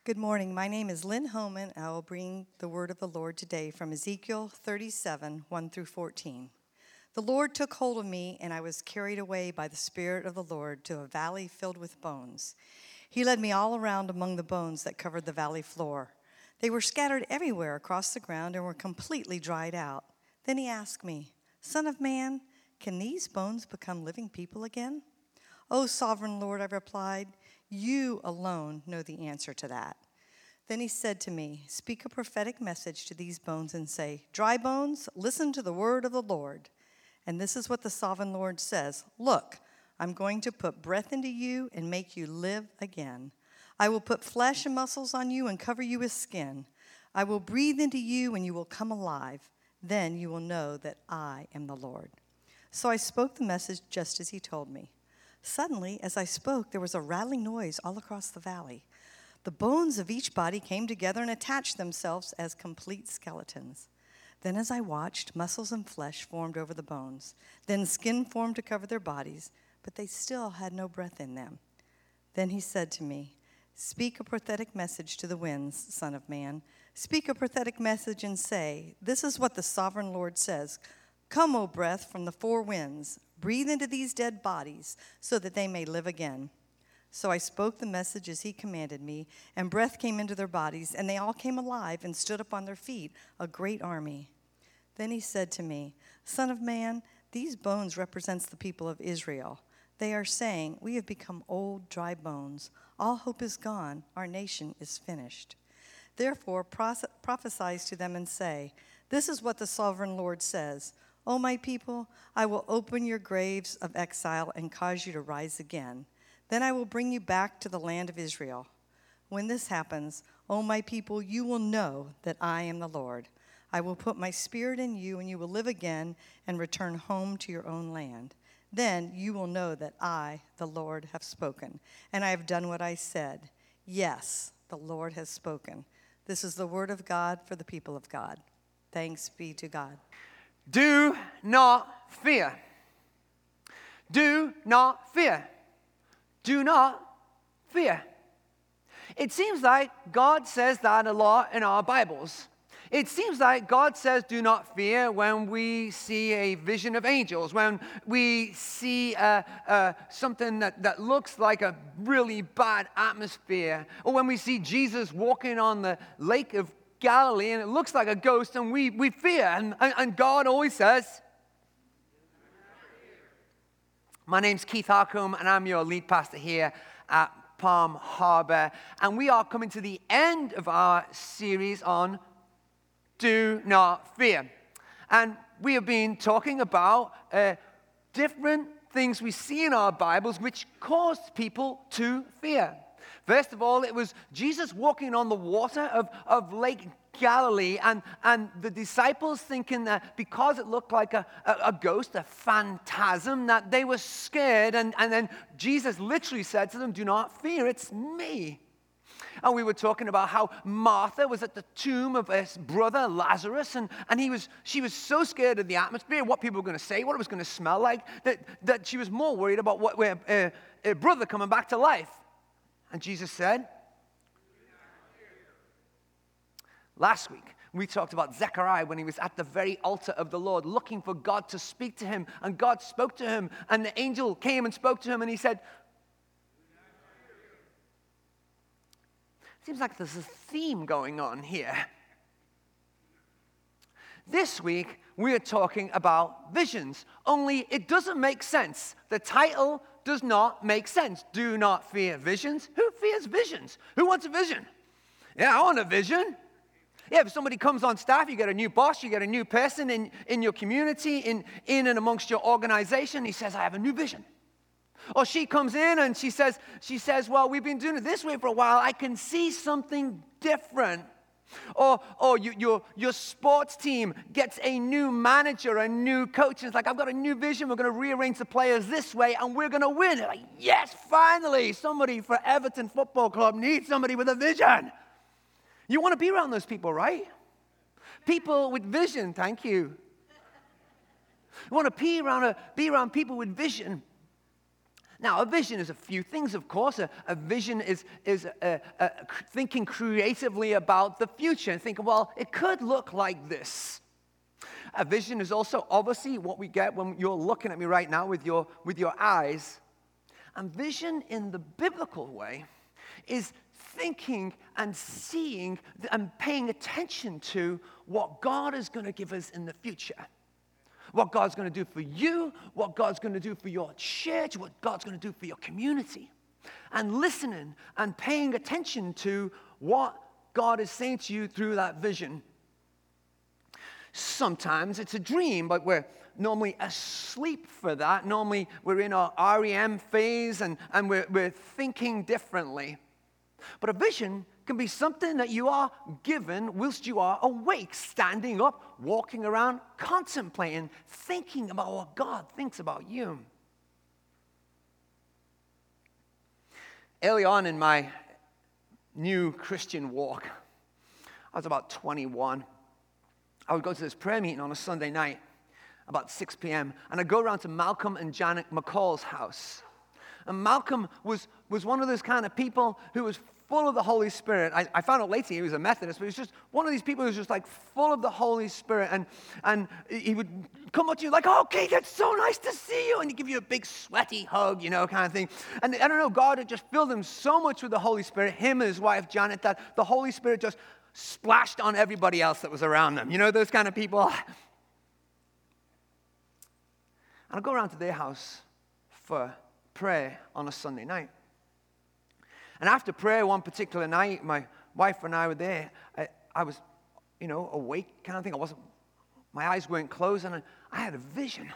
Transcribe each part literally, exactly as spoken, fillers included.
Good morning. My name is Lynn Homan. I will bring the word of the Lord today from Ezekiel thirty-seven, one through fourteen. The Lord took hold of me, and I was carried away by the Spirit of the Lord to a valley filled with bones. He led me all around among the bones that covered the valley floor. They were scattered everywhere across the ground and were completely dried out. Then he asked me, "Son of man, can these bones become living people again?" "O sovereign Lord," I replied, "you alone know the answer to that." Then he said to me, "Speak a prophetic message to these bones and say, 'Dry bones, listen to the word of the Lord.' And this is what the sovereign Lord says, 'Look, I'm going to put breath into you and make you live again. I will put flesh and muscles on you and cover you with skin. I will breathe into you and you will come alive. Then you will know that I am the Lord.'" So I spoke the message just as he told me. Suddenly, as I spoke, there was a rattling noise all across the valley. The bones of each body came together and attached themselves as complete skeletons. Then as I watched, muscles and flesh formed over the bones. Then skin formed to cover their bodies, but they still had no breath in them. Then he said to me, "Speak a prophetic message to the winds, Son of man. Speak a prophetic message and say, 'This is what the sovereign Lord says. Come, O breath from the four winds. Breathe into these dead bodies so that they may live again.' So I spoke the message as he commanded me, and breath came into their bodies, and they all came alive and stood up on their feet, a great army. Then he said to me, 'Son of man, these bones represents the people of Israel. They are saying, "We have become old, dry bones. All hope is gone. Our nation is finished." Therefore prophesy to them and say, 'This is what the sovereign Lord says. O my people, I will open your graves of exile and cause you to rise again. Then I will bring you back to the land of Israel. When this happens, O my people, you will know that I am the Lord. I will put my spirit in you, and you will live again and return home to your own land. Then you will know that I, the Lord, have spoken, and I have done what I said. Yes, the Lord has spoken.'" This is the word of God for the people of God. Thanks be to God. Do not fear. Do not fear. Do not fear. It seems like God says that a lot in our Bibles. It seems like God says do not fear when we see a vision of angels, when we see uh, uh, something that, that looks like a really bad atmosphere, or when we see Jesus walking on the lake of Galilee and it looks like a ghost and we, we fear. And, and, and God always says, my name's Keith Harcombe and I'm your lead pastor here at Palm Harbor. And we are coming to the end of our series on Do Not Fear. And we have been talking about uh, different things we see in our Bibles which cause people to fear. First of all, it was Jesus walking on the water of, of Lake Galilee, and, and the disciples thinking that because it looked like a, a, a ghost, a phantasm, that they were scared. And, and then Jesus literally said to them, "Do not fear, it's me." And we were talking about how Martha was at the tomb of his brother Lazarus, and, and he was she was so scared of the atmosphere, what people were going to say, what it was going to smell like, that, that she was more worried about what her, her, her brother coming back to life. And Jesus said, last week, we talked about Zechariah when he was at the very altar of the Lord, looking for God to speak to him. And God spoke to him, and the angel came and spoke to him, and he said, seems like there's a theme going on here. This week, we're talking about visions, only it doesn't make sense. The title does not make sense. Do not fear visions. Who fears visions? Who wants a vision? Yeah, I want a vision. Yeah, if somebody comes on staff, you get a new boss, you get a new person in, in your community, in, in and amongst your organization. He says, "I have a new vision." Or she comes in and she says, she says, "Well, we've been doing it this way for a while. I can see something different." Or, or you, your, your sports team gets a new manager, a new coach, and it's like, "I've got a new vision. We're going to rearrange the players this way, and we're going to win." They're like, "Yes, finally, somebody for Everton Football Club needs somebody with a vision." You want to be around those people, right? People with vision, thank you. You want to be around, a, be around people with vision. Now, a vision is a few things, of course. A, a vision is, is a, a, a thinking creatively about the future and thinking, well, it could look like this. A vision is also obviously what we get when you're looking at me right now with your, with your eyes. And vision in the biblical way is thinking and seeing and paying attention to what God is going to give us in the future. What God's going to do for you, what God's going to do for your church, what God's going to do for your community. And listening and paying attention to what God is saying to you through that vision. Sometimes it's a dream, but we're normally asleep for that. Normally we're in our R E M phase and, and we're, we're thinking differently. But a vision can be something that you are given whilst you are awake, standing up, walking around, contemplating, thinking about what God thinks about you. Early on in my new Christian walk, I was about twenty-one. I would go to this prayer meeting on a Sunday night, about six p.m., and I'd go around to Malcolm and Janet McCall's house. And Malcolm was, was one of those kind of people who was full of the Holy Spirit. I, I found out later he was a Methodist, but he was just one of these people who was just like full of the Holy Spirit. And, and he would come up to you like, oh, Keith, it's so nice to see you. And he'd give you a big sweaty hug, you know, kind of thing. And I don't know, God had just filled him so much with the Holy Spirit, him and his wife, Janet, that the Holy Spirit just splashed on everybody else that was around them. You know, those kind of people. And I'd go around to their house for prayer on a Sunday night. And after prayer one particular night, my wife and I were there. I, I was, you know, awake kind of thing. I wasn't, my eyes weren't closed, and I, I had a vision.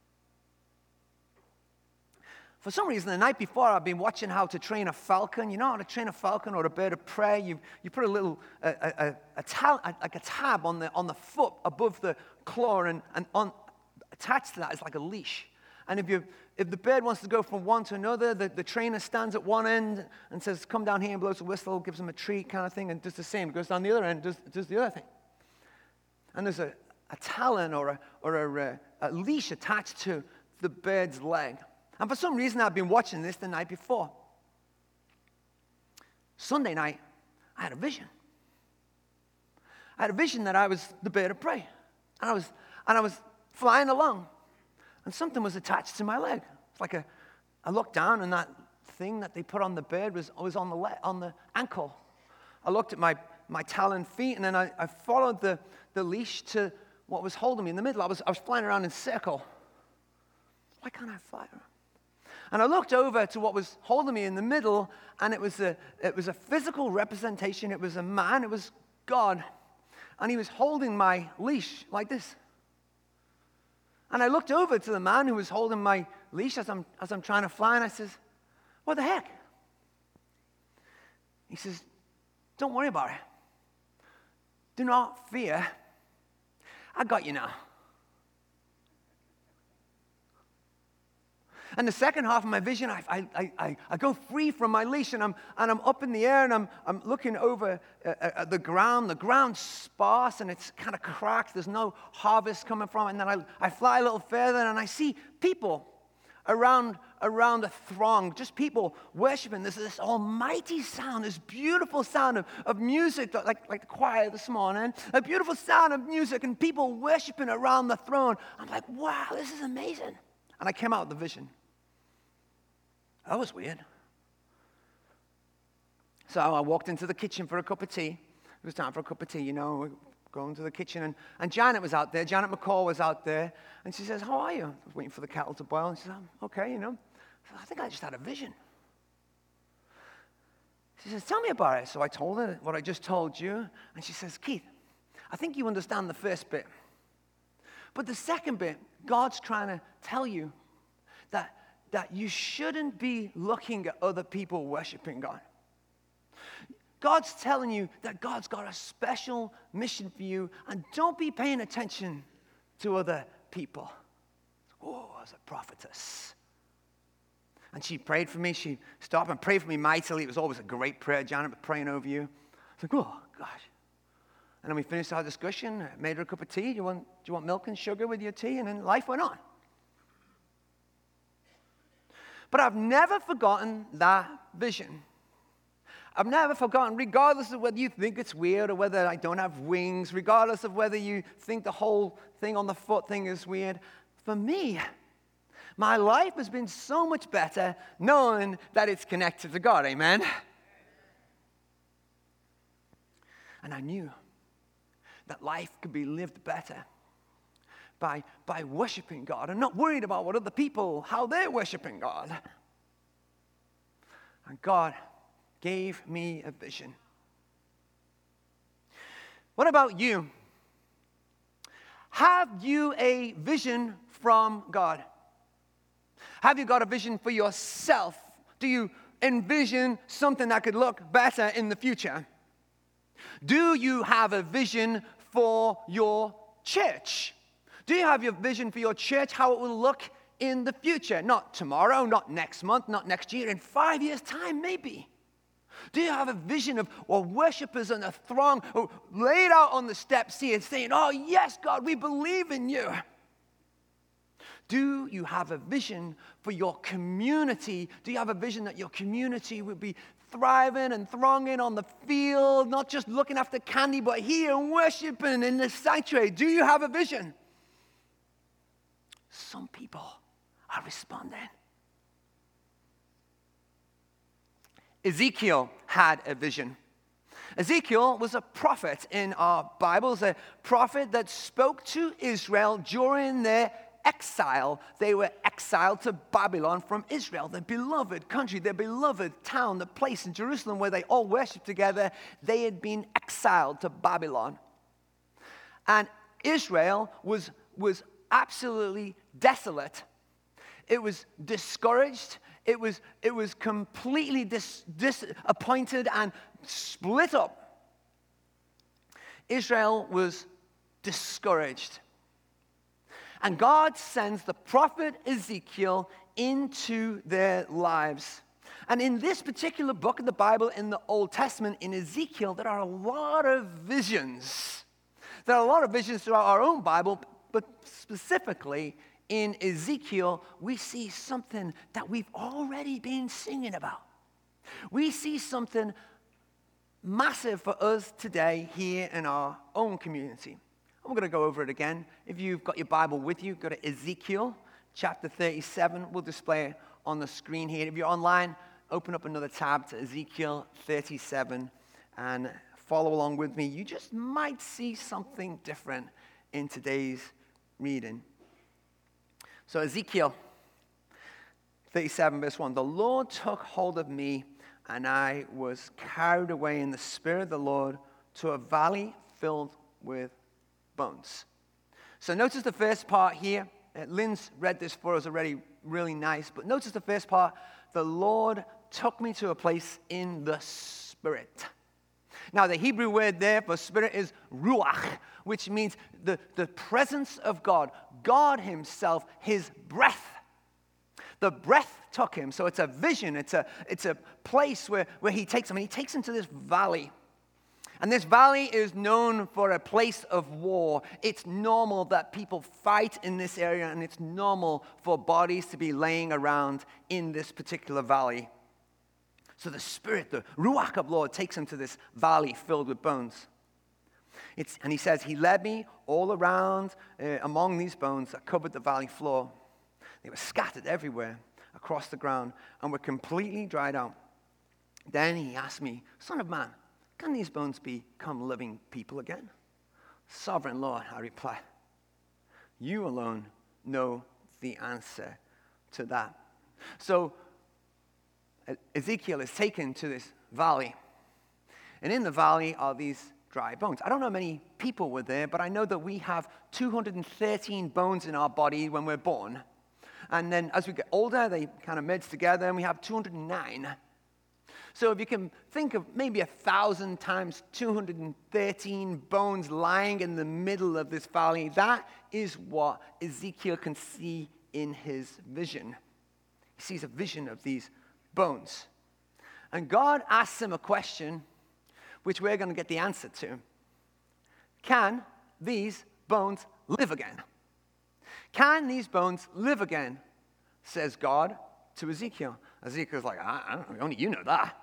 For some reason, the night before, I'd been watching How to Train a Falcon. You know how to train a falcon or a bird of prey? You, you put a little, a, a, a, tab, like a tab on the, on the foot above the claw, and, and on, attached to that is like a leash. And if you if the bird wants to go from one to another, the, the trainer stands at one end and says, come down here and blows a whistle, gives him a treat kind of thing, and does the same. Goes down the other end, does, does the other thing. And there's a, a talon or, a, or a, a leash attached to the bird's leg. And for some reason, I've been watching this the night before. Sunday night, I had a vision. I had a vision that I was the bird of prey. And I was, and I was flying along. And something was attached to my leg. It's like a, I looked down, and that thing that they put on the bird was, was on the leg, on the ankle. I looked at my, my talon feet, and then I, I followed the, the leash to what was holding me in the middle. I was, I was flying around in a circle. Why can't I fly around? And I looked over to what was holding me in the middle, and it was a, it was a physical representation. It was a man. It was God. And he was holding my leash like this. And I looked over to the man who was holding my leash as I'm, as I'm trying to fly, and I says, what the heck? He says, don't worry about it. Do not fear. I got you now. And the second half of my vision, I, I, I, I go free from my leash, and I'm, and I'm up in the air, and I'm, I'm looking over uh, at the ground. The ground's sparse, and it's kind of cracked. There's no harvest coming from it. And then I, I fly a little further, and I see people around, around the throng, just people worshiping. There's this almighty sound, this beautiful sound of, of music, like, like the choir this morning, a beautiful sound of music, and people worshiping around the throne. I'm like, wow, this is amazing. And I came out with the vision. That was weird. So I walked into the kitchen for a cup of tea. It was time for a cup of tea, you know. We're going to the kitchen, and, and Janet was out there. Janet McCall was out there. And she says, how are you? I was waiting for the kettle to boil. And she says, I'm okay, you know. I, I think I just had a vision. She says, tell me about it. So I told her what I just told you. And she says, Keith, I think you understand the first bit. But the second bit, God's trying to tell you that that you shouldn't be looking at other people worshiping God. God's telling you that God's got a special mission for you, and don't be paying attention to other people. Oh, as a prophetess. And she prayed for me. She stopped and prayed for me mightily. It was always a great prayer, Janet, praying over you. I was like, oh, gosh. And then we finished our discussion, I made her a cup of tea. Do you want, do you want milk and sugar with your tea? And then life went on. But I've never forgotten that vision. I've never forgotten, regardless of whether you think it's weird or whether I don't have wings, regardless of whether you think the whole thing on the foot thing is weird, for me, my life has been so much better knowing that it's connected to God, amen? And I knew that life could be lived better by, by worshiping God and not worried about what other people, how they're worshiping God. And God gave me a vision. What about you? Have you a vision from God? Have you got a vision for yourself? Do you envision something that could look better in the future? Do you have a vision for your church? Do you have your vision for your church, how it will look in the future? Not tomorrow, not next month, not next year, in five years' time, maybe. Do you have a vision of well, worshipers in a throng laid out on the steps here saying, oh, yes, God, we believe in you? Do you have a vision for your community? Do you have a vision that your community would be thriving and thronging on the field, not just looking after candy, but here and worshiping in the sanctuary? Do you have a vision? Some people are responding. Ezekiel had a vision. Ezekiel was a prophet in our Bibles, a prophet that spoke to Israel during their exile. They were exiled to Babylon from Israel, their beloved country, their beloved town, the place in Jerusalem where they all worshiped together. They had been exiled to Babylon. And Israel was, was absolutely desolate. It was discouraged. It was, it was completely dis, disappointed and split up. Israel was discouraged. And God sends the prophet Ezekiel into their lives. And in this particular book of the Bible, in the Old Testament, in Ezekiel, there are a lot of visions. There are a lot of visions throughout our own Bible, but specifically in Ezekiel, we see something that we've already been singing about. We see something massive for us today here in our own community. I'm going to go over it again. If you've got your Bible with you, go to Ezekiel chapter thirty-seven. We'll display it on the screen here. If you're online, open up another tab to Ezekiel thirty-seven and follow along with me. You just might see something different in today's reading. So Ezekiel thirty-seven, verse one, the Lord took hold of me, and I was carried away in the Spirit of the Lord to a valley filled with bones. So notice the first part here. Uh, Lynn's read this for us already, really nice. But notice the first part. The Lord took me to a place in the Spirit. Now, the Hebrew word there for spirit is ruach, which means the, the presence of God. God himself, his breath. The breath took him. So it's a vision. It's a, it's a place where, where he takes him. And he takes him to this valley. And this valley is known for a place of war. It's normal that people fight in this area, and it's normal for bodies to be laying around in this particular valley. So the Spirit, the Ruach of Lord, takes him to this valley filled with bones. It's, and he says, he led me all around uh, among these bones that covered the valley floor. They were scattered everywhere across the ground and were completely dried out. Then he asked me, Son of man, can these bones become living people again? Sovereign Lord, I replied, you alone know the answer to that. So Ezekiel is taken to this valley. And in the valley are these dry bones. I don't know how many people were there, but I know that we have two hundred thirteen bones in our body when we're born. And then as we get older, they kind of merge together, and we have two hundred nine. So if you can think of maybe a thousand times two hundred thirteen bones lying in the middle of this valley, that is what Ezekiel can see in his vision. He sees a vision of these bones. And God asks him a question, which we're going to get the answer to. Can these bones live again? Can these bones live again? Says God. to Ezekiel. Ezekiel's like, I, I don't know, only you know that.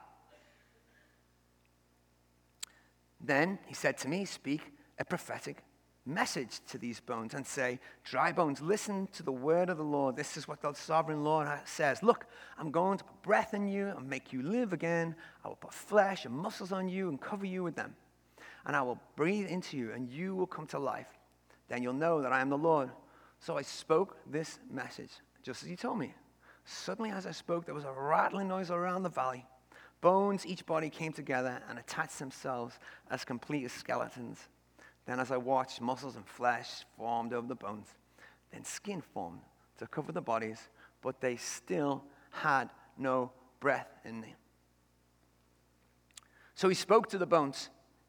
Then he said to me, speak a prophetic message to these bones and say, dry bones, listen to the word of the Lord. This is what the sovereign Lord says. Look, I'm going to put breath in you and make you live again. I will put flesh and muscles on you and cover you with them. And I will breathe into you and you will come to life. Then you'll know that I am the Lord. So I spoke this message, just as he told me. Suddenly as I spoke, there was a rattling noise around the valley. Bones, each body came together and attached themselves as complete as skeletons. Then as I watched, muscles and flesh formed over the bones. Then skin formed to cover the bodies, but they still had no breath in them. So he spoke to the bones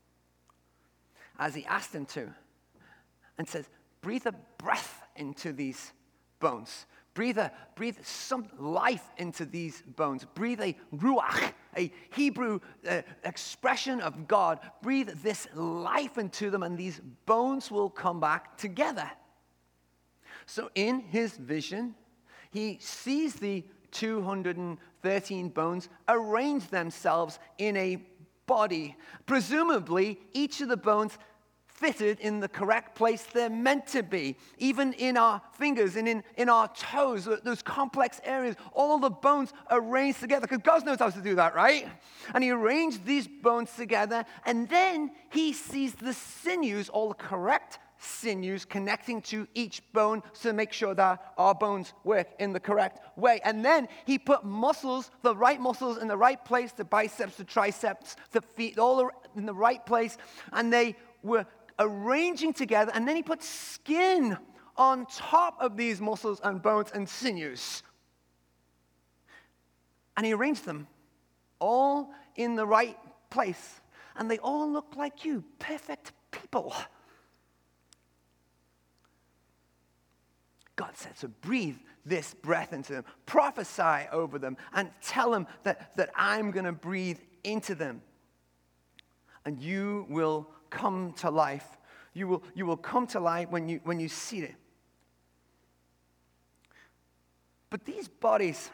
as he asked them to and says, breathe a breath into these bones. Breathe, a, breathe some life into these bones. Breathe a ruach, a Hebrew uh, expression of God. Breathe this life into them, and these bones will come back together. So in his vision, he sees the two hundred thirteen bones arrange themselves in a body. Presumably, each of the bones fitted in the correct place they're meant to be. Even in our fingers and in, in our toes, those complex areas, all the bones arranged together, because God knows how to do that, right? And he arranged these bones together, and then he sees the sinews, all the correct sinews connecting to each bone to make sure that our bones work in the correct way. And then he put muscles, the right muscles in the right place, the biceps, the triceps, the feet, all in the right place, and they were arranging together, and then he put skin on top of these muscles and bones and sinews. And he arranged them all in the right place. And they all look like you, perfect people. God said, so breathe this breath into them, prophesy over them, and tell them that, that I'm going to breathe into them. And you will come to life. You will, you will come to life when you, when you see it. But these bodies,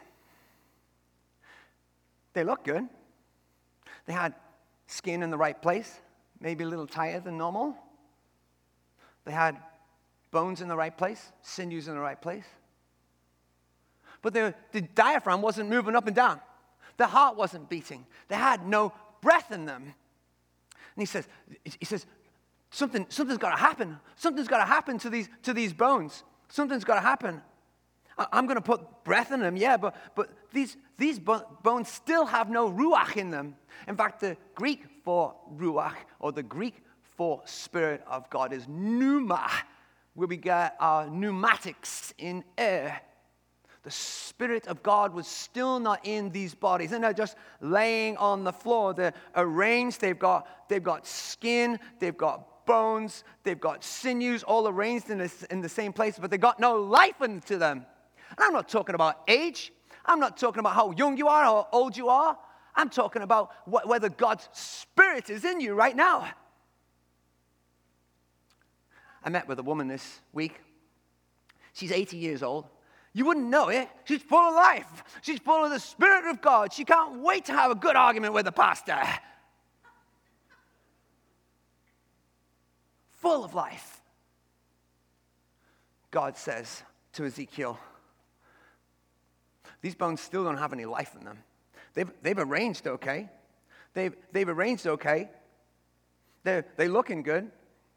they look good. They had skin in the right place, maybe a little tighter than normal. They had bones in the right place, sinews in the right place. But the, the diaphragm wasn't moving up and down. The heart wasn't beating. They had no breath in them. And he says, he says, something, something's got to happen. Something's got to happen to these, to these bones. Something's got to happen. I, I'm going to put breath in them, yeah, but, but these, these bones still have no ruach in them. In fact, the Greek for ruach, or the Greek for Spirit of God, is pneuma, where we get our pneumatics in air. The Spirit of God was still not in these bodies. And they're just laying on the floor. They're arranged. They've got, they've got skin. They've got bones. They've got sinews all arranged in, this, in the same place, but they've got no life into them. And I'm not talking about age. I'm not talking about how young you are, how old you are. I'm talking about wh- whether God's Spirit is in you right now. I met with a woman this week. She's eighty years old. You wouldn't know it. She's full of life. She's full of the Spirit of God. She can't wait to have a good argument with the pastor. Full of life. God says to Ezekiel, these bones still don't have any life in them. They've, they've arranged okay. They've, they've arranged okay. They're, they're looking good.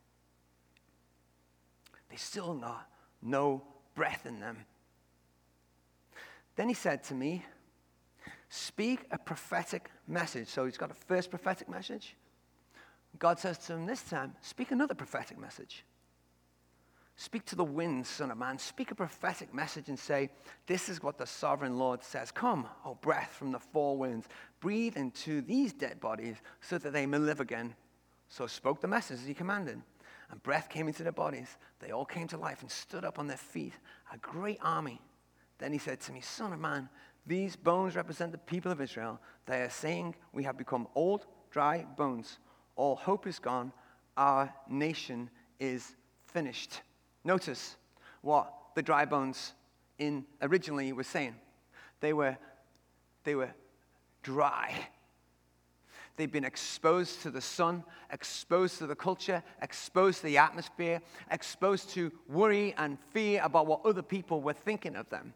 They still not no breath in them. Then he said to me, speak a prophetic message. So he's got a first prophetic message. God says to him this time, speak another prophetic message. Speak to the winds, son of man. Speak a prophetic message and say, this is what the sovereign Lord says. Come, O breath from the four winds. Breathe into these dead bodies so that they may live again. So spoke the message as he commanded. And breath came into their bodies. They all came to life and stood up on their feet, a great army. Then he said to me, son of man, these bones represent the people of Israel. They are saying, we have become old, dry bones. All hope is gone. Our nation is finished. Notice what the dry bones in originally were saying. They were, they were dry. They've been exposed to the sun, exposed to the culture, exposed to the atmosphere, exposed to worry and fear about what other people were thinking of them.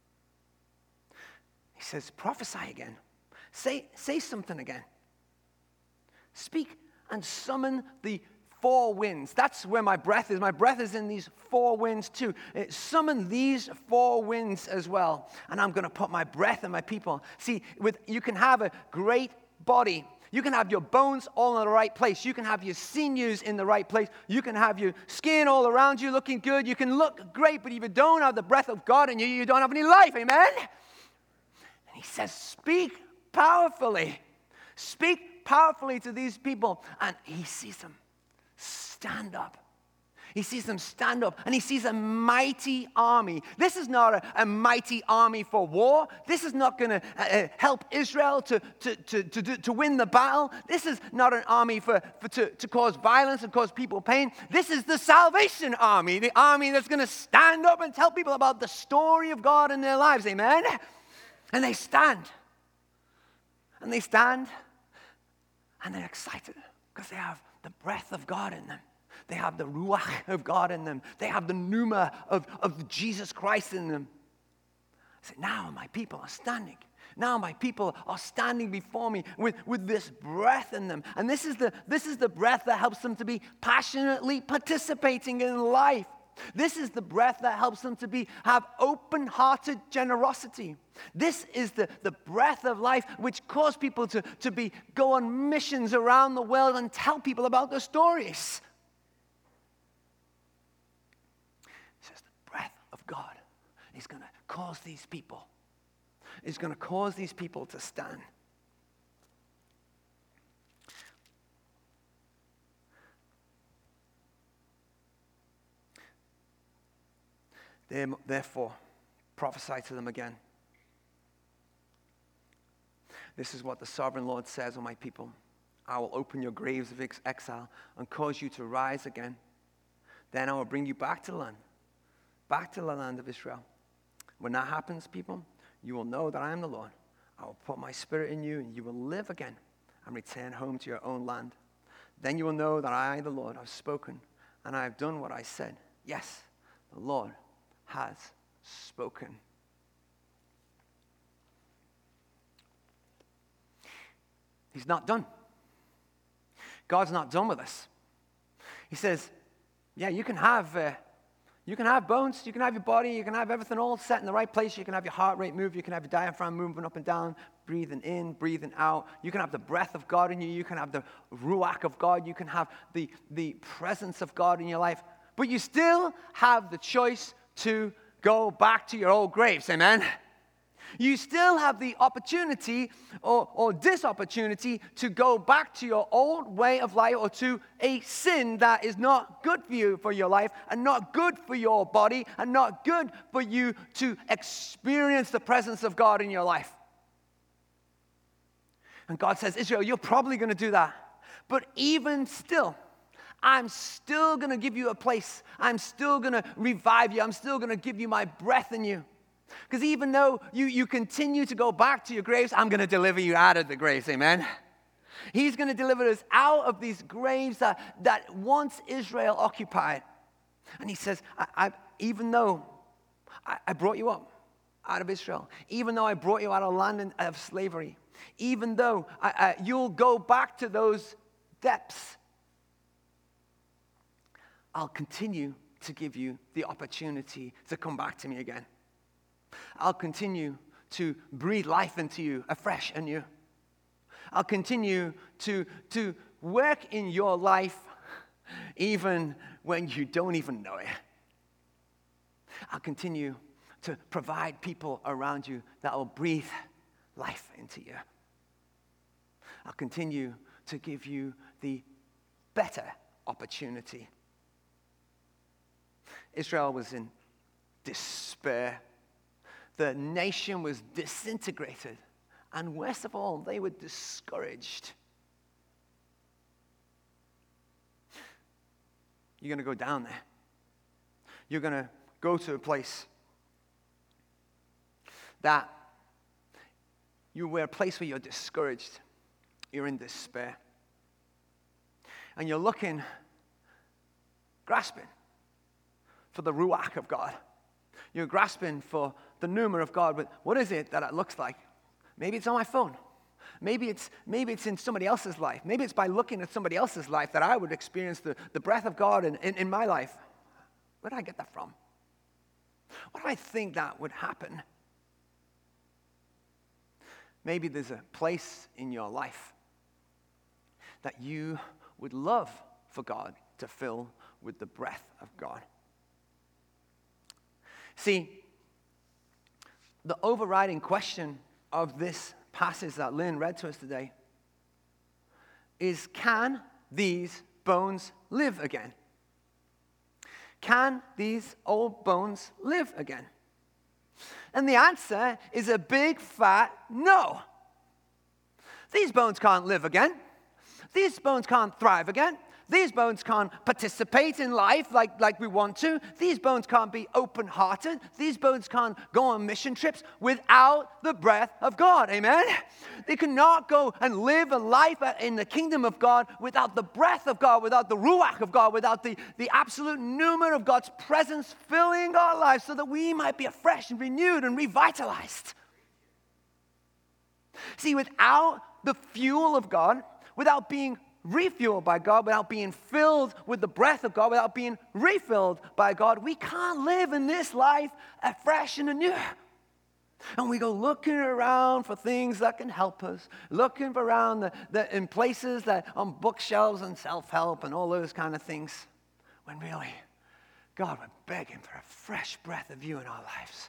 He says, prophesy again. Say, say something again. Speak and summon the four winds. That's where my breath is. My breath is in these four winds too. It, summon these four winds as well. And I'm going to put my breath in my people. See, with you can have a great body. You can have your bones all in the right place. You can have your sinews in the right place. You can have your skin all around you looking good. You can look great, but if you don't have the breath of God in you, you don't have any life. Amen? And he says, speak powerfully. Speak powerfully to these people. And he sees them stand up. He sees them stand up, and he sees a mighty army. This is not a, a mighty army for war. This is not going to uh, help Israel to, to, to, to, to win the battle. This is not an army for, for to, to cause violence and cause people pain. This is the salvation army, the army that's going to stand up and tell people about the story of God in their lives. Amen? And they stand. And they stand, and they're excited because they have the breath of God in them. They have the ruach of God in them. They have the pneuma of, of Jesus Christ in them. I said, now my people are standing. Now my people are standing before me with, with this breath in them. And this is the this is the breath that helps them to be passionately participating in life. This is the breath that helps them to be have open-hearted generosity. This is the, the breath of life which causes people to, to be go on missions around the world and tell people about their stories. It says the breath of God is going to cause these people, is going to cause these people to stand. Therefore, prophesy to them again. This is what the sovereign Lord says, O my people. I will open your graves of exile and cause you to rise again. Then I will bring you back to the land, back to the land of Israel. When that happens, people, you will know that I am the Lord. I will put my spirit in you, and you will live again and return home to your own land. Then you will know that I, the Lord, have spoken, and I have done what I said. Yes, the Lord has spoken. He's not done. God's not done with us. He says, yeah, you can have uh, you can have bones, you can have your body, you can have everything all set in the right place. You can have your heart rate move, you can have your diaphragm moving up and down, breathing in, breathing out. You can have the breath of God in you, you can have the ruach of God, you can have the, the presence of God in your life. But you still have the choice to go back to your old graves, amen? You still have the opportunity or, or this opportunity to go back to your old way of life or to a sin that is not good for you for your life and not good for your body and not good for you to experience the presence of God in your life. And God says, Israel, you're probably going to do that. But even still, I'm still going to give you a place. I'm still going to revive you. I'm still going to give you my breath in you. Because even though you, you continue to go back to your graves, I'm going to deliver you out of the graves, amen? He's going to deliver us out of these graves that, that once Israel occupied. And he says, I, I, even though I, I brought you up out of Israel, even though I brought you out of land of slavery, even though I, I, you'll go back to those depths, I'll continue to give you the opportunity to come back to me again. I'll continue to breathe life into you afresh and new. I'll continue to, to work in your life even when you don't even know it. I'll continue to provide people around you that will breathe life into you. I'll continue to give you the better opportunity. Israel was in despair. The nation was disintegrated. And worst of all, they were discouraged. You're going to go down there. You're going to go to a place that you're at a place where you're discouraged, you're in despair, and you're looking, grasping for the ruach of God. You're grasping for the pneuma of God, but what is it that it looks like? Maybe it's on my phone. Maybe it's maybe it's in somebody else's life. Maybe it's by looking at somebody else's life that I would experience the, the breath of God in, in, in my life. Where did I get that from? Why do I think that would happen? Maybe there's a place in your life that you would love for God to fill with the breath of God. See, the overriding question of this passage that Lynn read to us today is, can these bones live again? Can these old bones live again? And the answer is a big fat no. These bones can't live again. These bones can't thrive again. These bones can't participate in life like, like we want to. These bones can't be open-hearted. These bones can't go on mission trips without the breath of God. Amen? They cannot go and live a life in the kingdom of God without the breath of God, without the ruach of God, without the, the absolute pneuma of God's presence filling our lives so that we might be afresh and renewed and revitalized. See, without the fuel of God, without being refueled by God, without being filled with the breath of God, without being refilled by God, we can't live in this life afresh and anew. And we go looking around for things that can help us, looking around the, the, in places that on bookshelves and self-help and all those kind of things, when really, God, we're begging for a fresh breath of you in our lives.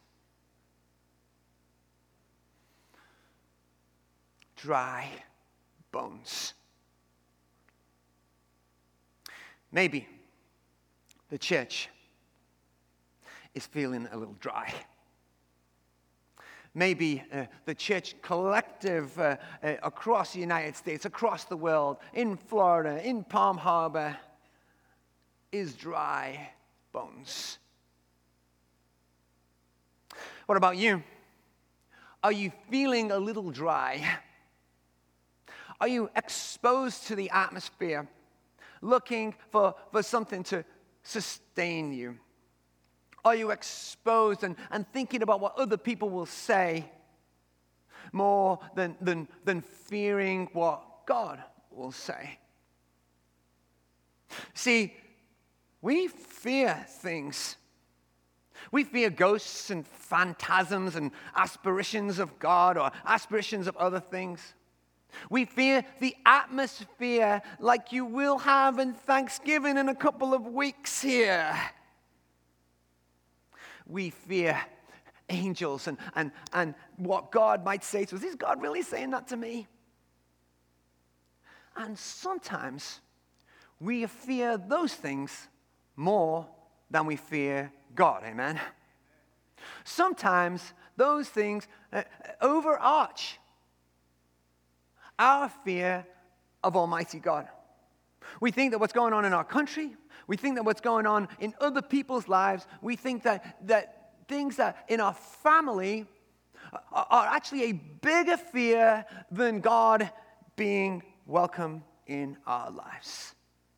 Dry bones. Maybe the church is feeling a little dry. Maybe uh, the church collective uh, uh, across the United States, across the world, in Florida, in Palm Harbor, is dry bones. What about you? Are you feeling a little dry? Are you exposed to the atmosphere, looking for, for something to sustain you? Are you exposed and, and thinking about what other people will say more than, than, than fearing what God will say? See, we fear things. We fear ghosts and phantasms and aspirations of God or aspirations of other things. We fear the atmosphere like you will have in Thanksgiving in a couple of weeks here. We fear angels and, and, and what God might say to us. Is God really saying that to me? And sometimes we fear those things more than we fear God. Amen? Sometimes those things uh, overarch our fear of Almighty God. We think that what's going on in our country, we think that what's going on in other people's lives, we think that, that things that in our family are, are actually a bigger fear than God being welcome in our lives.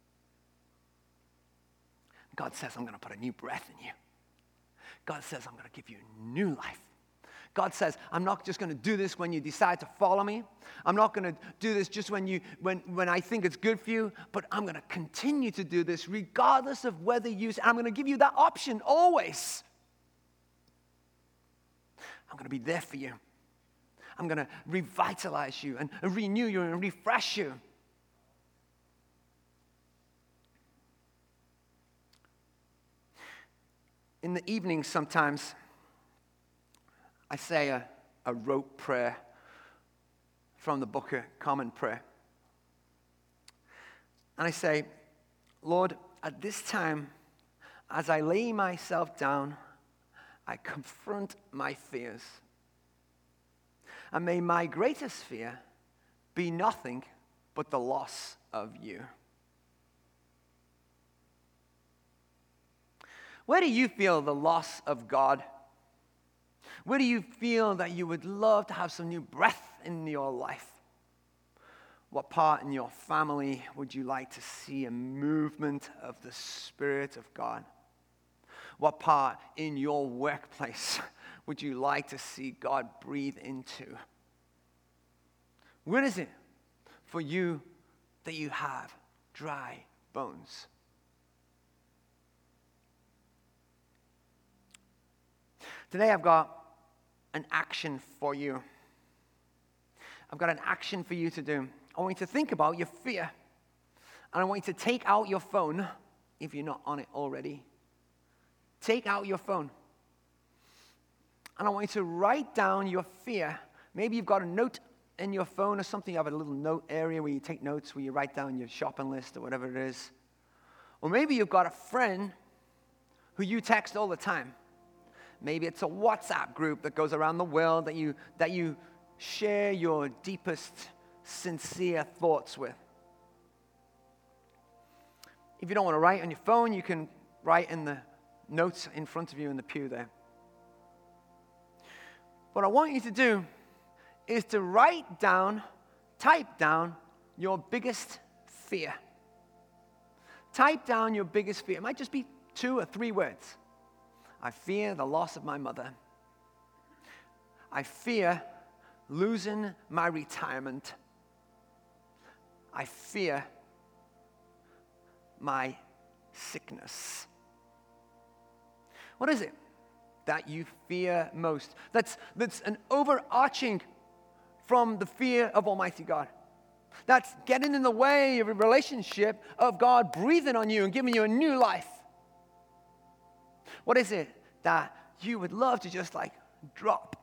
God says, I'm going to put a new breath in you. God says, I'm going to give you new life. God says, I'm not just going to do this when you decide to follow me. I'm not going to do this just when you when, when I think it's good for you, but I'm going to continue to do this regardless of whether you, I'm going to give you that option always. I'm going to be there for you. I'm going to revitalize you and renew you and refresh you. In the evening sometimes, I say a, a rote prayer from the Book of Common Prayer. And I say, Lord, at this time, as I lay myself down, I confront my fears. And may my greatest fear be nothing but the loss of you. Where do you feel the loss of God? Where do you feel that you would love to have some new breath in your life? What part in your family would you like to see a movement of the Spirit of God? What part in your workplace would you like to see God breathe into? Where is it for you that you have dry bones? Today I've got an action for you. I've got an action for you to do. I want you to think about your fear. And I want you to take out your phone, if you're not on it already. Take out your phone. And I want you to write down your fear. Maybe you've got a note in your phone or something. You have a little note area where you take notes, where you write down your shopping list or whatever it is. Or maybe you've got a friend who you text all the time. Maybe it's a WhatsApp group that goes around the world that you, that you share your deepest, sincere thoughts with. If you don't want to write on your phone, you can write in the notes in front of you in the pew there. What I want you to do is to write down, type down your biggest fear. Type down your biggest fear. It might just be two or three words. I fear the loss of my mother. I fear losing my retirement. I fear my sickness. What is it that you fear most? That's, that's an overarching from the fear of Almighty God. That's getting in the way of a relationship of God breathing on you and giving you a new life. What is it that you would love to just like drop?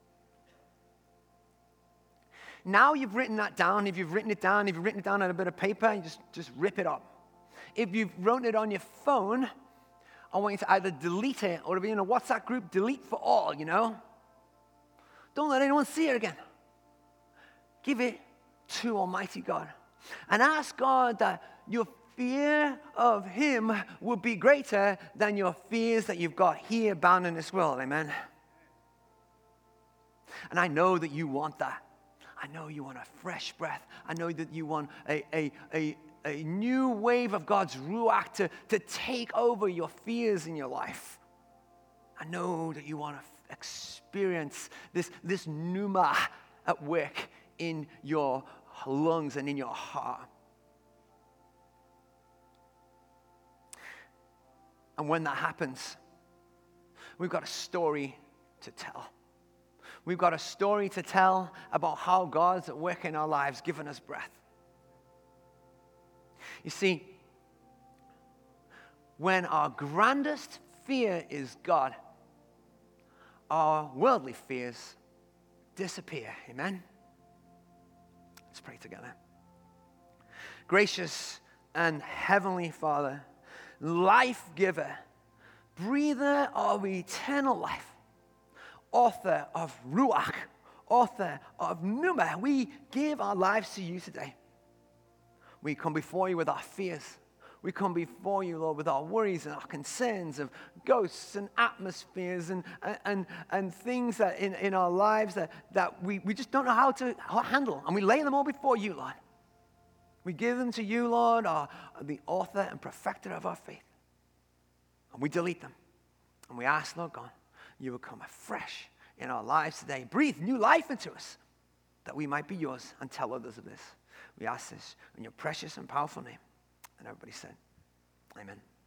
Now you've written that down. If you've written it down, if you've written it down on a bit of paper, you just, just rip it up. If you've written it on your phone, I want you to either delete it or to be in a WhatsApp group, delete for all, you know? Don't let anyone see it again. Give it to Almighty God. And ask God that your fear of Him will be greater than your fears that you've got here bound in this world. Amen? And I know that you want that. I know you want a fresh breath. I know that you want a, a, a, a new wave of God's Ruach to, to take over your fears in your life. I know that you want to f- experience this, this pneuma at work in your lungs and in your heart. And when that happens, we've got a story to tell. We've got a story to tell about how God's at work in our lives, giving us breath. You see, when our grandest fear is God, our worldly fears disappear. Amen? Let's pray together. Gracious and heavenly Father, life giver, breather of eternal life, author of Ruach, author of Pneuma, we give our lives to you today. We come before you with our fears. We come before you, Lord, with our worries and our concerns of ghosts and atmospheres and, and, and things that in, in our lives that, that we, we just don't know how to how handle. And we lay them all before you, Lord. We give them to you, Lord, our, the author and perfecter of our faith. And we delete them. And we ask, Lord God, you will come afresh in our lives today. Breathe new life into us that we might be yours and tell others of this. We ask this in your precious and powerful name. And everybody said, amen.